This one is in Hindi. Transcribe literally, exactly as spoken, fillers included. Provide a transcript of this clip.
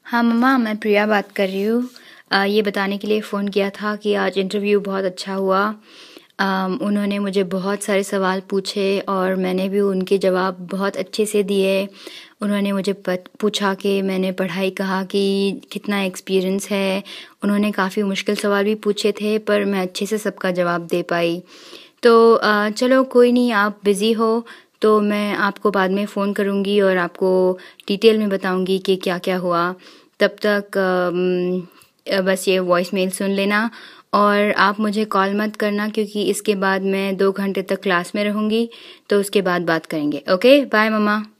हाँ मम्मा, मैं प्रिया बात कर रही हूँ। अ, ये बताने के लिए फ़ोन किया था कि आज इंटरव्यू बहुत अच्छा हुआ। अम, उन्होंने मुझे बहुत सारे सवाल पूछे और मैंने भी उनके जवाब बहुत अच्छे से दिए। उन्होंने मुझे पत, पूछा कि मैंने पढ़ाई कहाँ की, कितना एक्सपीरियंस है। उन्होंने काफ़ी मुश्किल सवाल भी पूछे थे पर मैं अच्छे से सबका जवाब दे पाई। तो अ, चलो कोई नहीं, आप बिज़ी हो तो मैं आपको बाद में फ़ोन करूँगी और आपको डिटेल में बताऊँगी कि क्या क्या हुआ। तब तक अम, बस ये वॉइस मेल सुन लेना और आप मुझे कॉल मत करना क्योंकि इसके बाद मैं दो घंटे तक क्लास में रहूँगी, तो उसके बाद बात करेंगे। ओके, बाय मम्मा।